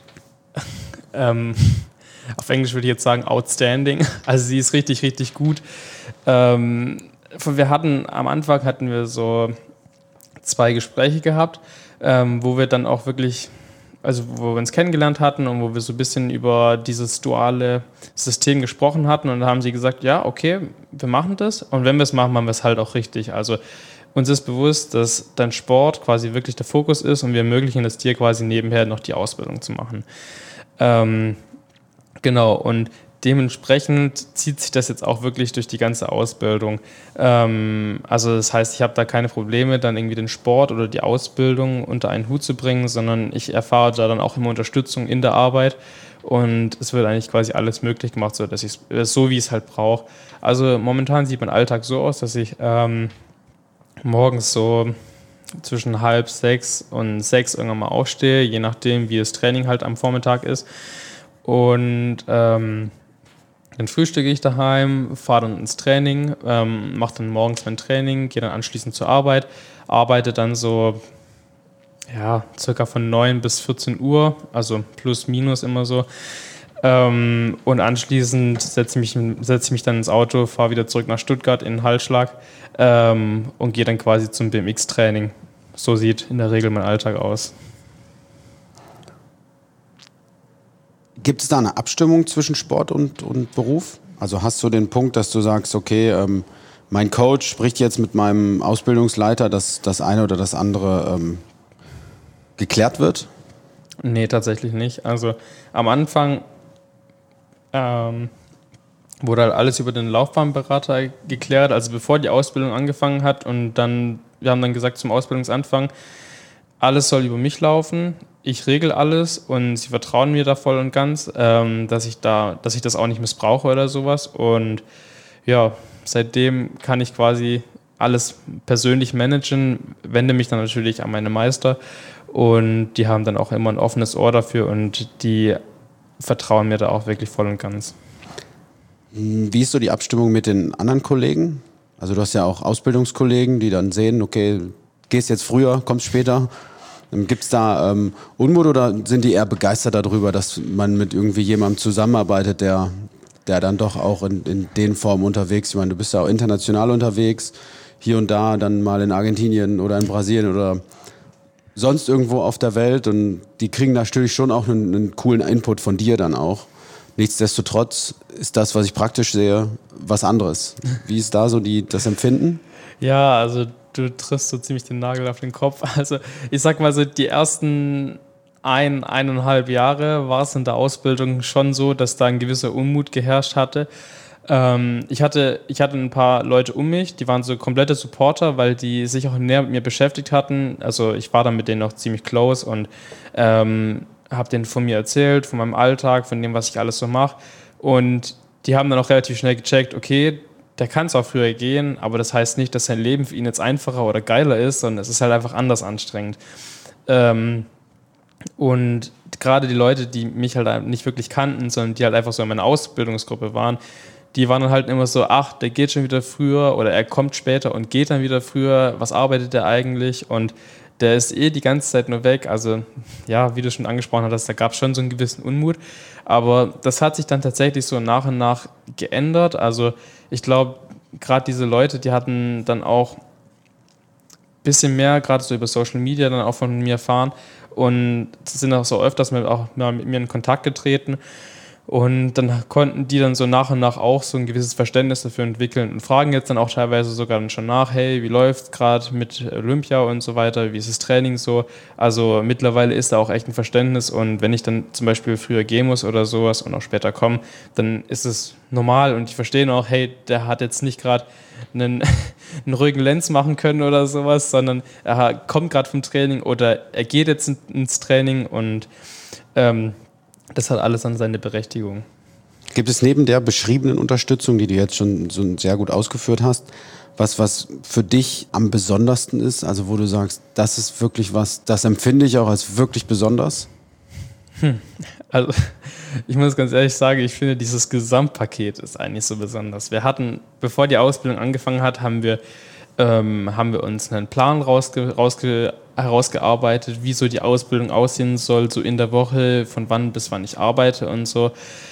ähm, auf Englisch würde ich jetzt sagen outstanding. Also sie ist richtig, richtig gut. Ähm, wir hatten am Anfang hatten wir so zwei Gespräche gehabt, ähm, wo wir dann auch wirklich, also wo wir uns kennengelernt hatten und wo wir so ein bisschen über dieses duale System gesprochen hatten und da haben sie gesagt, ja, okay, wir machen das und wenn wir es machen, machen wir es halt auch richtig. Also uns ist bewusst, dass dein Sport quasi wirklich der Fokus ist und wir ermöglichen es dir quasi nebenher noch die Ausbildung zu machen. Ähm, genau, und dementsprechend zieht sich das jetzt auch wirklich durch die ganze Ausbildung. Ähm, also das heißt, ich habe da keine Probleme, dann irgendwie den Sport oder die Ausbildung unter einen Hut zu bringen, sondern ich erfahre da dann auch immer Unterstützung in der Arbeit und es wird eigentlich quasi alles möglich gemacht, so dass ich es so wie ich es halt brauche. Also momentan sieht mein Alltag so aus, dass ich ähm, morgens so zwischen halb sechs und sechs irgendwann mal aufstehe, je nachdem, wie das Training halt am Vormittag ist. Und ähm, dann frühstücke ich daheim, fahre dann ins Training, ähm, mache dann morgens mein Training, gehe dann anschließend zur Arbeit, arbeite dann so ja, circa von neun bis vierzehn Uhr, also plus minus immer so. Ähm, und anschließend setze ich mich, setze ich mich dann ins Auto, fahre wieder zurück nach Stuttgart in den Hallschlag ähm, und gehe dann quasi zum B M X-Training. So sieht in der Regel mein Alltag aus. Gibt es da eine Abstimmung zwischen Sport und, und Beruf? Also hast du den Punkt, dass du sagst, okay, ähm, mein Coach spricht jetzt mit meinem Ausbildungsleiter, dass das eine oder das andere ähm, geklärt wird? Nee, tatsächlich nicht. Also am Anfang ähm, wurde halt alles über den Laufbahnberater geklärt, also bevor die Ausbildung angefangen hat und dann, wir haben dann gesagt zum Ausbildungsanfang, alles soll über mich laufen, ich regel alles und sie vertrauen mir da voll und ganz, ähm, dass ich da, dass ich das auch nicht missbrauche oder sowas und ja, seitdem kann ich quasi alles persönlich managen, wende mich dann natürlich an meine Meister und die haben dann auch immer ein offenes Ohr dafür und die vertrauen mir da auch wirklich voll und ganz. Wie ist so die Abstimmung mit den anderen Kollegen? Also du hast ja auch Ausbildungskollegen, die dann sehen, okay, gehst jetzt früher, kommst später. Gibt es da ähm, Unmut oder sind die eher begeistert darüber, dass man mit irgendwie jemandem zusammenarbeitet, der, der dann doch auch in, in den Formen unterwegs ist? Ich meine, du bist ja auch international unterwegs, hier und da, dann mal in Argentinien oder in Brasilien oder sonst irgendwo auf der Welt und die kriegen natürlich schon auch einen, einen coolen Input von dir dann auch. Nichtsdestotrotz ist das, was ich praktisch sehe, was anderes. Wie ist da so die, das Empfinden? Ja, also du triffst so ziemlich den Nagel auf den Kopf. Also ich sag mal so, die ersten ein, eineinhalb Jahre war es in der Ausbildung schon so, dass da ein gewisser Unmut geherrscht hatte. Ähm, ich hatte. Ich hatte ein paar Leute um mich, die waren so komplette Supporter, weil die sich auch näher mit mir beschäftigt hatten. Also ich war dann mit denen auch ziemlich close und ähm, habe denen von mir erzählt, von meinem Alltag, von dem, was ich alles so mache. Und die haben dann auch relativ schnell gecheckt, okay, der kann zwar früher gehen, aber das heißt nicht, dass sein Leben für ihn jetzt einfacher oder geiler ist, sondern es ist halt einfach anders anstrengend. Ähm, Und gerade die Leute, die mich halt nicht wirklich kannten, sondern die halt einfach so in meiner Ausbildungsgruppe waren, die waren dann halt immer so, ach, der geht schon wieder früher oder er kommt später und geht dann wieder früher. Was arbeitet der eigentlich? Und der ist eh die ganze Zeit nur weg. Also ja, wie du schon angesprochen hast, da gab es schon so einen gewissen Unmut. Aber das hat sich dann tatsächlich so nach und nach geändert. Also ich glaube, gerade diese Leute, die hatten dann auch ein bisschen mehr, gerade so über Social Media, dann auch von mir erfahren und sind auch so öfters mit, auch mal mit mir in Kontakt getreten. Und dann konnten die dann so nach und nach auch so ein gewisses Verständnis dafür entwickeln und fragen jetzt dann auch teilweise sogar dann schon nach, hey, wie läuft gerade mit Olympia und so weiter, wie ist das Training so? Also mittlerweile ist da auch echt ein Verständnis und wenn ich dann zum Beispiel früher gehen muss oder sowas und auch später komme, dann ist es normal und ich verstehe auch, hey, der hat jetzt nicht gerade einen, einen ruhigen Lenz machen können oder sowas, sondern er kommt gerade vom Training oder er geht jetzt ins Training und ähm, das hat alles dann seine Berechtigung. Gibt es neben der beschriebenen Unterstützung, die du jetzt schon so sehr gut ausgeführt hast, was, was für dich am besondersten ist? Also wo du sagst, das ist wirklich was, das empfinde ich auch als wirklich besonders? Hm. Also ich muss ganz ehrlich sagen, ich finde dieses Gesamtpaket ist eigentlich so besonders. Wir hatten, bevor die Ausbildung angefangen hat, haben wir, ähm, haben wir uns einen Plan rausge- rausge- herausgearbeitet, wie so die Ausbildung aussehen soll, so in der Woche, von wann bis wann ich arbeite und so.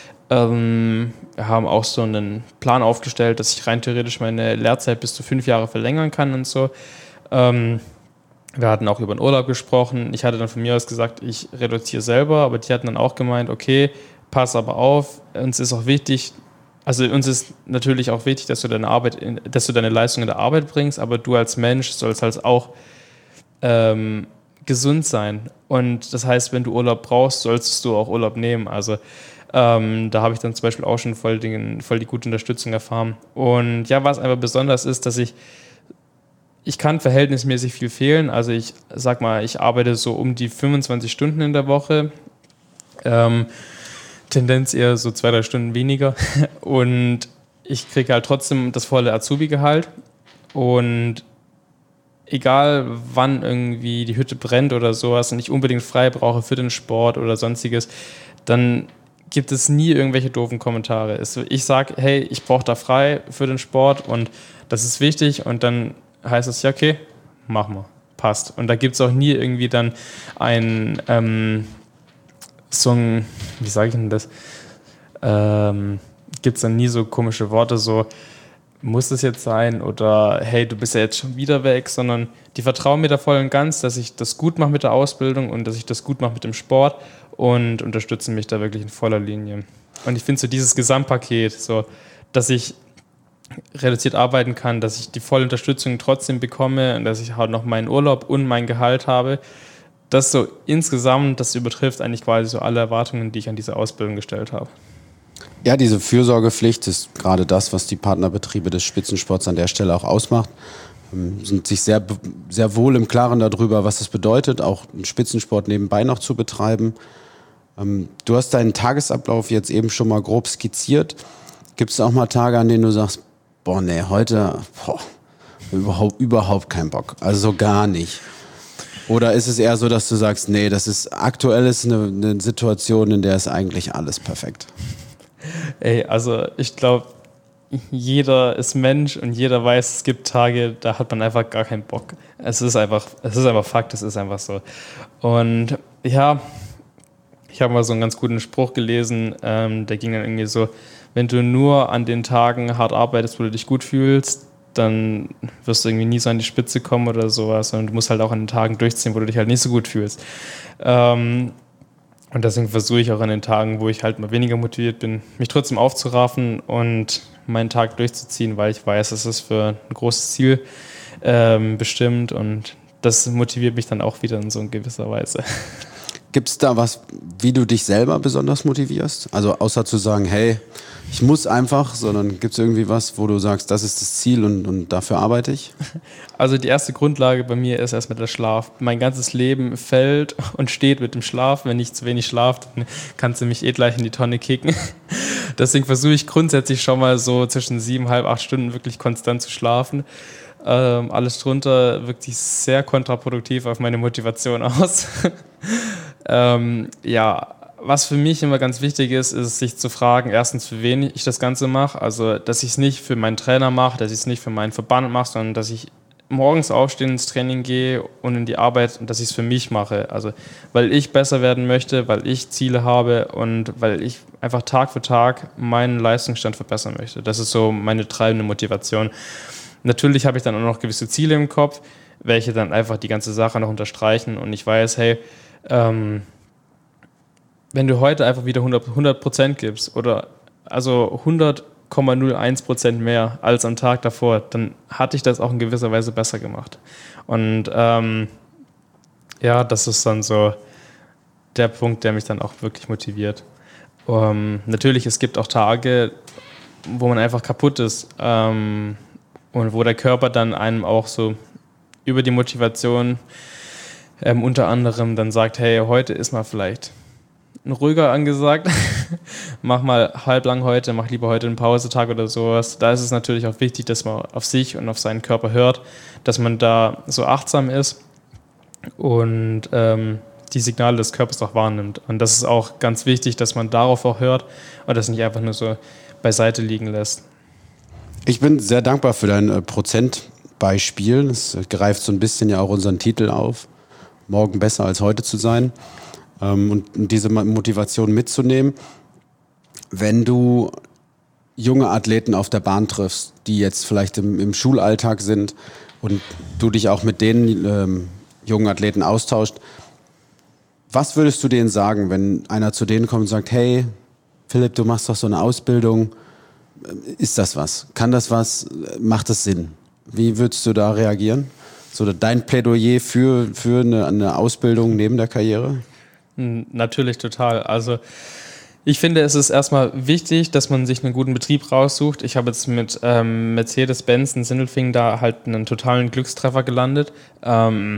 Ähm, wir haben auch so einen Plan aufgestellt, dass ich rein theoretisch meine Lehrzeit bis zu fünf Jahre verlängern kann und so. Ähm, wir hatten auch über den Urlaub gesprochen. Ich hatte dann von mir aus gesagt, ich reduziere selber, aber die hatten dann auch gemeint, okay, pass aber auf, uns ist auch wichtig, also uns ist natürlich auch wichtig, dass du deine Arbeit, dass du deine Leistung in der Arbeit bringst, aber du als Mensch sollst halt auch ähm, gesund sein. Und das heißt, wenn du Urlaub brauchst, solltest du auch Urlaub nehmen. Also ähm, da habe ich dann zum Beispiel auch schon voll die, voll die gute Unterstützung erfahren. Und ja, was einfach besonders ist, dass ich ich kann verhältnismäßig viel fehlen. Also ich sag mal, ich arbeite so um die fünfundzwanzig Stunden in der Woche. Ähm, Tendenz eher so zwei, drei Stunden weniger. Und ich kriege halt trotzdem das volle Azubi-Gehalt. Und egal wann irgendwie die Hütte brennt oder sowas und ich unbedingt frei brauche für den Sport oder sonstiges, dann gibt es nie irgendwelche doofen Kommentare. Ich sage, hey, ich brauche da frei für den Sport und das ist wichtig und dann heißt es, ja okay, machen wir, passt. Und da gibt es auch nie irgendwie dann ein ähm, so ein, wie sage ich denn das, ähm, gibt es dann nie so komische Worte, so muss es jetzt sein oder hey, du bist ja jetzt schon wieder weg, sondern die vertrauen mir da voll und ganz, dass ich das gut mache mit der Ausbildung und dass ich das gut mache mit dem Sport und unterstützen mich da wirklich in voller Linie. Und ich finde so dieses Gesamtpaket, so, dass ich reduziert arbeiten kann, dass ich die volle Unterstützung trotzdem bekomme und dass ich halt noch meinen Urlaub und mein Gehalt habe, das so insgesamt, das übertrifft eigentlich quasi so alle Erwartungen, die ich an diese Ausbildung gestellt habe. Ja, diese Fürsorgepflicht ist gerade das, was die Partnerbetriebe des Spitzensports an der Stelle auch ausmacht. Sind sich sehr, sehr wohl im Klaren darüber, was es bedeutet, auch einen Spitzensport nebenbei noch zu betreiben. Du hast deinen Tagesablauf jetzt eben schon mal grob skizziert. Gibt es auch mal Tage, an denen du sagst, boah, nee, heute boah, überhaupt, überhaupt keinen Bock, also so gar nicht? Oder ist es eher so, dass du sagst, nee, das ist aktuell ist eine, eine Situation, in der ist eigentlich alles perfekt? Ey, also ich glaube, jeder ist Mensch und jeder weiß, es gibt Tage, da hat man einfach gar keinen Bock. Es ist einfach, es ist einfach Fakt, es ist einfach so. Und ja, ich habe mal so einen ganz guten Spruch gelesen, ähm, der ging dann irgendwie so, wenn du nur an den Tagen hart arbeitest, wo du dich gut fühlst, dann wirst du irgendwie nie so an die Spitze kommen oder sowas, sondern du musst halt auch an den Tagen durchziehen, wo du dich halt nicht so gut fühlst. Ähm, und deswegen versuche ich auch an den Tagen, wo ich halt mal weniger motiviert bin, mich trotzdem aufzuraffen und meinen Tag durchzuziehen, weil ich weiß, es ist für ein großes Ziel ähm, bestimmt und das motiviert mich dann auch wieder in so gewisser Weise. Gibt es da was, wie du dich selber besonders motivierst? Also außer zu sagen, hey, ich muss einfach, sondern gibt es irgendwie was, wo du sagst, das ist das Ziel und, und dafür arbeite ich? Also die erste Grundlage bei mir ist erstmal der Schlaf. Mein ganzes Leben fällt und steht mit dem Schlaf. Wenn ich zu wenig schlafe, dann kannst du mich eh gleich in die Tonne kicken. Deswegen versuche ich grundsätzlich schon mal so zwischen sieben, halb, acht Stunden wirklich konstant zu schlafen. Ähm, alles drunter wirkt sich sehr kontraproduktiv auf meine Motivation aus. Ähm, ja, was für mich immer ganz wichtig ist, ist sich zu fragen, erstens, für wen ich das Ganze mache. Also, dass ich es nicht für meinen Trainer mache, dass ich es nicht für meinen Verband mache, sondern dass ich morgens aufstehe, ins Training gehe und in die Arbeit und dass ich es für mich mache. Also, weil ich besser werden möchte, weil ich Ziele habe und weil ich einfach Tag für Tag meinen Leistungsstand verbessern möchte. Das ist so meine treibende Motivation. Natürlich habe ich dann auch noch gewisse Ziele im Kopf, welche dann einfach die ganze Sache noch unterstreichen und ich weiß, hey, ähm, wenn du heute einfach wieder hundert Prozent gibst oder also hundert Komma null eins Prozent mehr als am Tag davor, dann hatte ich das auch in gewisser Weise besser gemacht. Und ähm, ja, das ist dann so der Punkt, der mich dann auch wirklich motiviert. Um, natürlich, es gibt auch Tage, wo man einfach kaputt ist ähm, und wo der Körper dann einem auch so über die Motivation ähm, unter anderem dann sagt, hey, heute ist mal vielleicht ein ruhiger angesagt, mach mal halblang heute, mach lieber heute einen Pausetag oder sowas. Da ist es natürlich auch wichtig, dass man auf sich und auf seinen Körper hört, dass man da so achtsam ist und ähm, die Signale des Körpers auch wahrnimmt. Und das ist auch ganz wichtig, dass man darauf auch hört und das nicht einfach nur so beiseite liegen lässt. Ich bin sehr dankbar für dein äh, Prozentbeispiel. Es greift so ein bisschen ja auch unseren Titel auf, morgen besser als heute zu sein. Und diese Motivation mitzunehmen, wenn du junge Athleten auf der Bahn triffst, die jetzt vielleicht im, im Schulalltag sind und du dich auch mit den ähm, jungen Athleten austauscht, was würdest du denen sagen, wenn einer zu denen kommt und sagt, hey, Philipp, du machst doch so eine Ausbildung, ist das was? Kann das was? Macht das Sinn? Wie würdest du da reagieren? So dein Plädoyer für, für eine, eine Ausbildung neben der Karriere? Natürlich total. Also ich finde, es ist erstmal wichtig, dass man sich einen guten Betrieb raussucht. Ich habe jetzt mit ähm, Mercedes-Benz in Sindelfingen da halt einen totalen Glückstreffer gelandet. Ähm,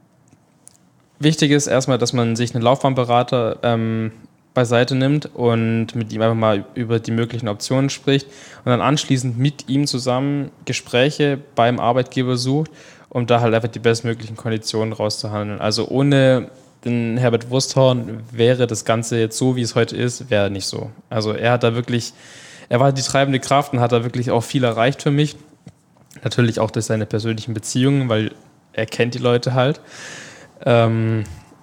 wichtig ist erstmal, dass man sich einen Laufbahnberater ähm, beiseite nimmt und mit ihm einfach mal über die möglichen Optionen spricht und dann anschließend mit ihm zusammen Gespräche beim Arbeitgeber sucht, um da halt einfach die bestmöglichen Konditionen rauszuhandeln. Also ohne den Herbert Wursthorn wäre das Ganze jetzt so, wie es heute ist, wäre nicht so. Also er hat da wirklich, er war die treibende Kraft und hat da wirklich auch viel erreicht für mich. Natürlich auch durch seine persönlichen Beziehungen, weil er kennt die Leute halt. Ähm,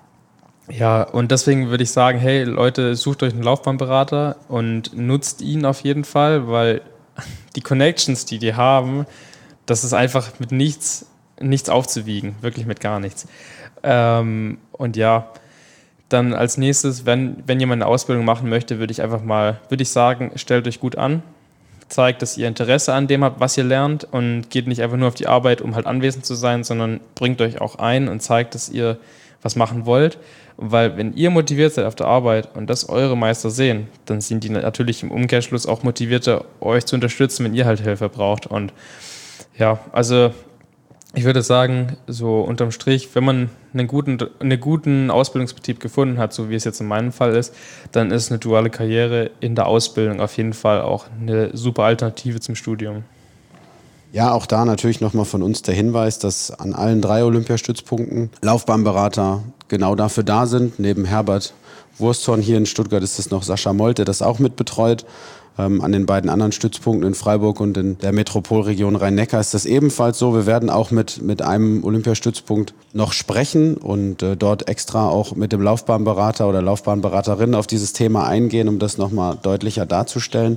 ja, und deswegen würde ich sagen, hey Leute, sucht euch einen Laufbahnberater und nutzt ihn auf jeden Fall, weil die Connections, die die haben, das ist einfach mit nichts, nichts aufzuwiegen, wirklich mit gar nichts. Ähm, und ja, dann als nächstes, wenn, wenn jemand eine Ausbildung machen möchte, würde ich einfach mal, würde ich sagen, stellt euch gut an, zeigt, dass ihr Interesse an dem habt, was ihr lernt und geht nicht einfach nur auf die Arbeit, um halt anwesend zu sein, sondern bringt euch auch ein und zeigt, dass ihr was machen wollt. Weil wenn ihr motiviert seid auf der Arbeit und das eure Meister sehen, dann sind die natürlich im Umkehrschluss auch motivierter, euch zu unterstützen, wenn ihr halt Hilfe braucht. Und ja, also ich würde sagen, so unterm Strich, wenn man einen guten, einen guten Ausbildungsbetrieb gefunden hat, so wie es jetzt in meinem Fall ist, dann ist eine duale Karriere in der Ausbildung auf jeden Fall auch eine super Alternative zum Studium. Ja, auch da natürlich nochmal von uns der Hinweis, dass an allen drei Olympiastützpunkten Laufbahnberater genau dafür da sind. Neben Herbert Wursthorn hier in Stuttgart ist es noch Sascha Molt, der das auch mitbetreut. Ähm, an den beiden anderen Stützpunkten in Freiburg und in der Metropolregion Rhein-Neckar ist das ebenfalls so. Wir werden auch mit, mit einem Olympiastützpunkt noch sprechen und äh, dort extra auch mit dem Laufbahnberater oder Laufbahnberaterin auf dieses Thema eingehen, um das nochmal deutlicher darzustellen.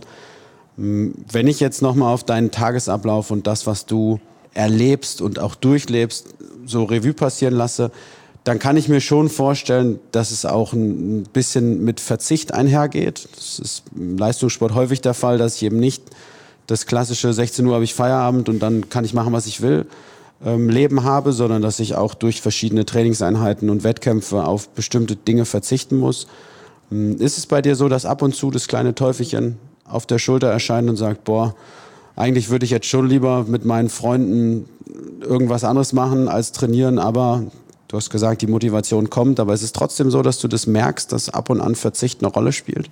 Wenn ich jetzt nochmal auf deinen Tagesablauf und das, was du erlebst und auch durchlebst, so Revue passieren lasse, dann kann ich mir schon vorstellen, dass es auch ein bisschen mit Verzicht einhergeht. Das ist im Leistungssport häufig der Fall, dass ich eben nicht das klassische sechzehn Uhr habe ich Feierabend und dann kann ich machen, was ich will, ähm, Leben habe, sondern dass ich auch durch verschiedene Trainingseinheiten und Wettkämpfe auf bestimmte Dinge verzichten muss. Ist es bei dir so, dass ab und zu das kleine Teufelchen auf der Schulter erscheint und sagt, boah, eigentlich würde ich jetzt schon lieber mit meinen Freunden irgendwas anderes machen als trainieren, aber du hast gesagt, die Motivation kommt, aber es ist trotzdem so, dass du das merkst, dass ab und an Verzicht eine Rolle spielt?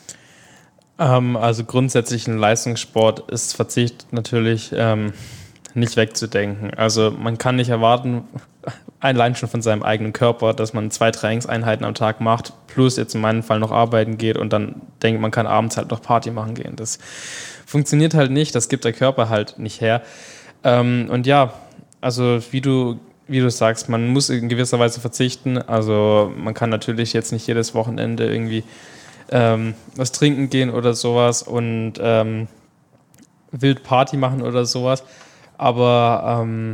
Ähm, also grundsätzlich im Leistungssport ist Verzicht natürlich ähm, nicht wegzudenken. Also man kann nicht erwarten, allein schon von seinem eigenen Körper, dass man zwei Trainingseinheiten am Tag macht, plus jetzt in meinem Fall noch arbeiten geht und dann denkt, man kann abends halt noch Party machen gehen. Das funktioniert halt nicht, das gibt der Körper halt nicht her. Ähm, und ja, also wie du, wie du sagst, man muss in gewisser Weise verzichten. Also man kann natürlich jetzt nicht jedes Wochenende irgendwie ähm, was trinken gehen oder sowas und ähm, wild Party machen oder sowas. Aber ähm,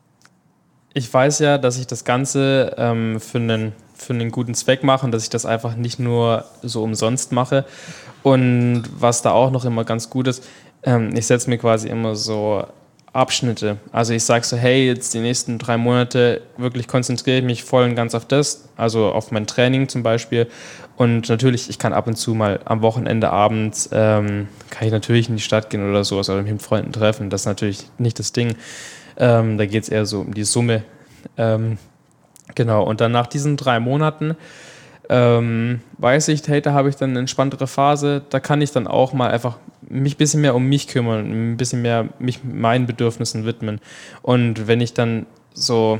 ich weiß ja, dass ich das Ganze ähm, für einen, für einen guten Zweck mache und dass ich das einfach nicht nur so umsonst mache. Und was da auch noch immer ganz gut ist, ähm, ich setze mir quasi immer so Abschnitte. Also ich sage so, hey, jetzt die nächsten drei Monate wirklich konzentriere ich mich voll und ganz auf das, also auf mein Training zum Beispiel. Und natürlich, ich kann ab und zu mal am Wochenende abends, ähm, kann ich natürlich in die Stadt gehen oder sowas oder mich mit Freunden treffen. Das ist natürlich nicht das Ding. Ähm, da geht es eher so um die Summe. Ähm, genau, und dann nach diesen drei Monaten ähm, weiß ich, hey, da habe ich dann eine entspanntere Phase. Da kann ich dann auch mal einfach mich ein bisschen mehr um mich kümmern, ein bisschen mehr mich meinen Bedürfnissen widmen. Und wenn ich dann so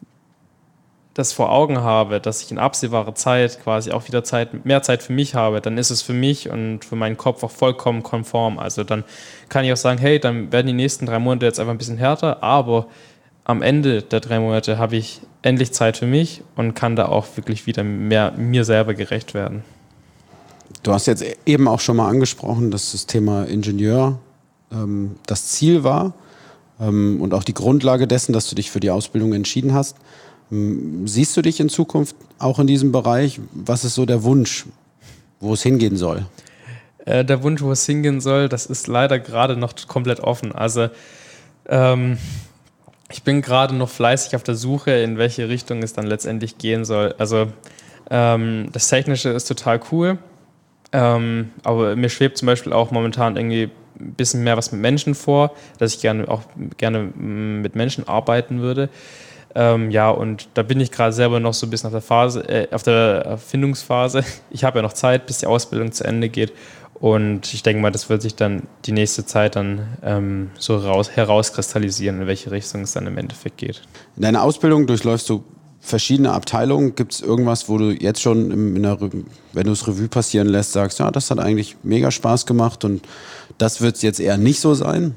das vor Augen habe, dass ich in absehbarer Zeit quasi auch wieder Zeit, mehr Zeit für mich habe, dann ist es für mich und für meinen Kopf auch vollkommen konform. Also dann kann ich auch sagen, hey, dann werden die nächsten drei Monate jetzt einfach ein bisschen härter, aber am Ende der drei Monate habe ich endlich Zeit für mich und kann da auch wirklich wieder mehr mir selber gerecht werden. Du hast jetzt eben auch schon mal angesprochen, dass das Thema Ingenieur ähm, das Ziel war ähm, und auch die Grundlage dessen, dass du dich für die Ausbildung entschieden hast. Ähm, siehst du dich in Zukunft auch in diesem Bereich? Was ist so der Wunsch, wo es hingehen soll? Äh, der Wunsch, wo es hingehen soll, das ist leider gerade noch komplett offen. Also ähm, ich bin gerade noch fleißig auf der Suche, in welche Richtung es dann letztendlich gehen soll. Also ähm, das Technische ist total cool. Ähm, aber mir schwebt zum Beispiel auch momentan irgendwie ein bisschen mehr was mit Menschen vor, dass ich gerne auch gerne mit Menschen arbeiten würde. Ähm, ja, und da bin ich gerade selber noch so ein bisschen auf der Phase, äh, auf der Erfindungsphase. Ich habe ja noch Zeit, bis die Ausbildung zu Ende geht. Und ich denke mal, das wird sich dann die nächste Zeit dann ähm, so raus, herauskristallisieren, in welche Richtung es dann im Endeffekt geht. In deiner Ausbildung durchläufst du verschiedene Abteilungen. Gibt es irgendwas, wo du jetzt schon, im, in der, wenn du es Revue passieren lässt, sagst, ja, das hat eigentlich mega Spaß gemacht und das wird es jetzt eher nicht so sein?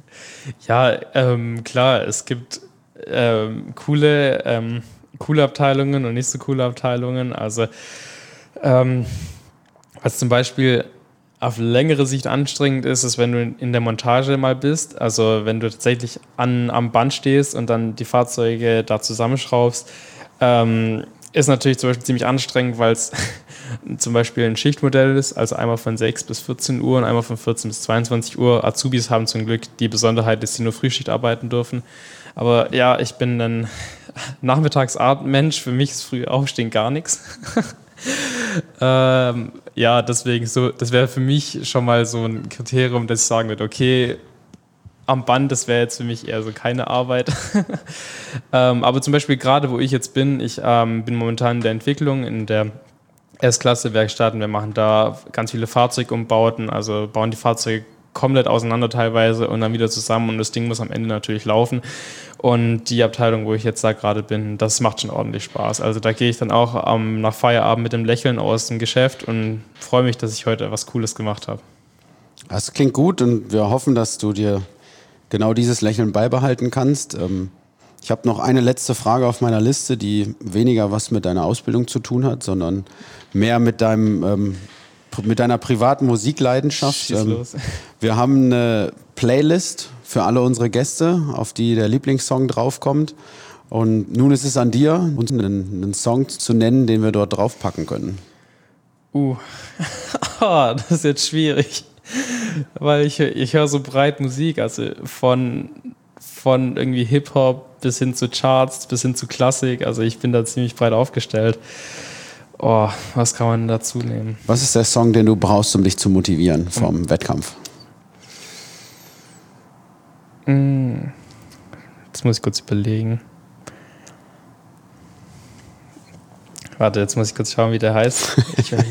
Ja, ähm, klar, es gibt ähm, coole, ähm, coole Abteilungen und nicht so coole Abteilungen. Also ähm, was zum Beispiel auf längere Sicht anstrengend ist, ist, wenn du in der Montage mal bist, also wenn du tatsächlich an, am Band stehst und dann die Fahrzeuge da zusammenschraubst, ähm, ist natürlich zum Beispiel ziemlich anstrengend, weil es zum Beispiel ein Schichtmodell ist, also einmal von sechs bis vierzehn Uhr und einmal von vierzehn bis zweiundzwanzig Uhr. Azubis haben zum Glück die Besonderheit, dass sie nur Frühschicht arbeiten dürfen. Aber ja, ich bin ein Nachmittagsabendmensch, für mich ist früh aufstehen gar nichts. ähm, ja, deswegen so, das wäre für mich schon mal so ein Kriterium, dass ich sagen würde, okay, am Band, das wäre jetzt für mich eher so keine Arbeit. ähm, aber zum Beispiel gerade, wo ich jetzt bin, ich ähm, bin momentan in der Entwicklung, in der S-Klasse-Werkstatt und wir machen da ganz viele Fahrzeugumbauten, also bauen die Fahrzeuge komplett auseinander teilweise und dann wieder zusammen und das Ding muss am Ende natürlich laufen. Und die Abteilung, wo ich jetzt da gerade bin, das macht schon ordentlich Spaß. Also da gehe ich dann auch ähm, nach Feierabend mit dem Lächeln aus dem Geschäft und freue mich, dass ich heute was Cooles gemacht habe. Das klingt gut und wir hoffen, dass du dir genau dieses Lächeln beibehalten kannst. Ähm, ich habe noch eine letzte Frage auf meiner Liste, die weniger was mit deiner Ausbildung zu tun hat, sondern mehr mit deinem ähm, mit deiner privaten Musikleidenschaft. Schieß los. Wir haben eine Playlist für alle unsere Gäste, auf die der Lieblingssong draufkommt. Und nun ist es an dir, uns einen, einen Song zu nennen, den wir dort draufpacken können. Uh, oh, das ist jetzt schwierig, weil ich, ich höre so breit Musik, also von, von irgendwie Hip-Hop bis hin zu Charts, bis hin zu Klassik, also ich bin da ziemlich breit aufgestellt. Oh, was kann man dazu nehmen? Was ist der Song, den du brauchst, um dich zu motivieren vom mhm. Wettkampf? Jetzt muss ich kurz überlegen. Warte, jetzt muss ich kurz schauen, wie der heißt. Ich habe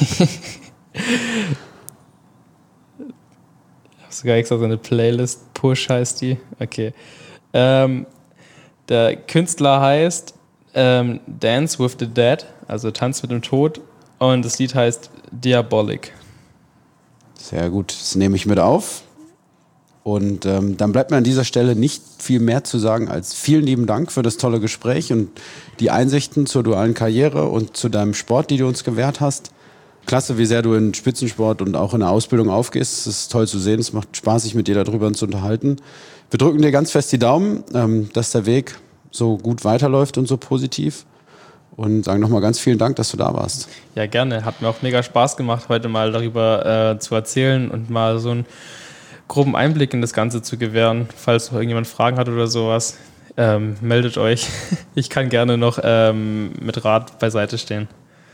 sogar extra so eine Playlist. Push heißt die. Okay. Ähm, der Künstler heißt ähm, Dance with the Dead, also Tanz mit dem Tod. Und das Lied heißt Diabolic. Sehr gut, das nehme ich mit auf. Und ähm, dann bleibt mir an dieser Stelle nicht viel mehr zu sagen als vielen lieben Dank für das tolle Gespräch und die Einsichten zur dualen Karriere und zu deinem Sport, die du uns gewährt hast. Klasse, wie sehr du in Spitzensport und auch in der Ausbildung aufgehst. Es ist toll zu sehen, es macht Spaß, sich mit dir darüber zu unterhalten. Wir drücken dir ganz fest die Daumen, ähm, dass der Weg so gut weiterläuft und so positiv. Und sagen nochmal ganz vielen Dank, dass du da warst. Ja, gerne. Hat mir auch mega Spaß gemacht, heute mal darüber äh, zu erzählen und mal so einen groben Einblick in das Ganze zu gewähren. Falls noch irgendjemand Fragen hat oder sowas, ähm, meldet euch. Ich kann gerne noch ähm, mit Rat beiseite stehen.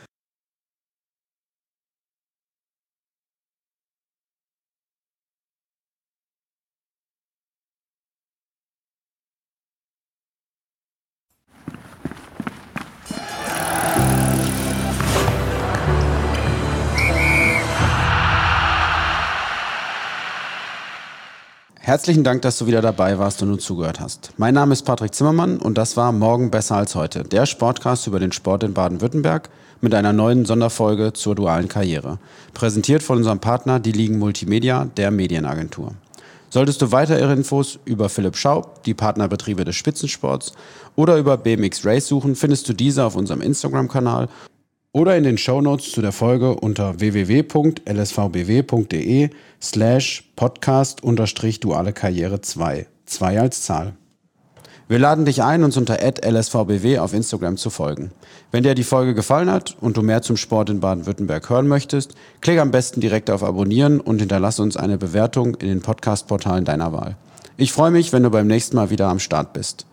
Herzlichen Dank, dass du wieder dabei warst und uns zugehört hast. Mein Name ist Patrick Zimmermann und das war Morgen besser als heute, der Sportcast über den Sport in Baden-Württemberg mit einer neuen Sonderfolge zur dualen Karriere. Präsentiert von unserem Partner, die Ligen Multimedia, der Medienagentur. Solltest du weitere Infos über Philipp Schaub, die Partnerbetriebe des Spitzensports oder über B M X Race suchen, findest du diese auf unserem Instagram-Kanal oder in den Shownotes zu der Folge unter w w w punkt l s v b w punkt d e slash podcast unterstrich duale Karriere zwei. zwei als Zahl. Wir laden dich ein, uns unter at l s v b w auf Instagram zu folgen. Wenn dir die Folge gefallen hat und du mehr zum Sport in Baden-Württemberg hören möchtest, klick am besten direkt auf Abonnieren und hinterlass uns eine Bewertung in den Podcast-Portalen deiner Wahl. Ich freue mich, wenn du beim nächsten Mal wieder am Start bist.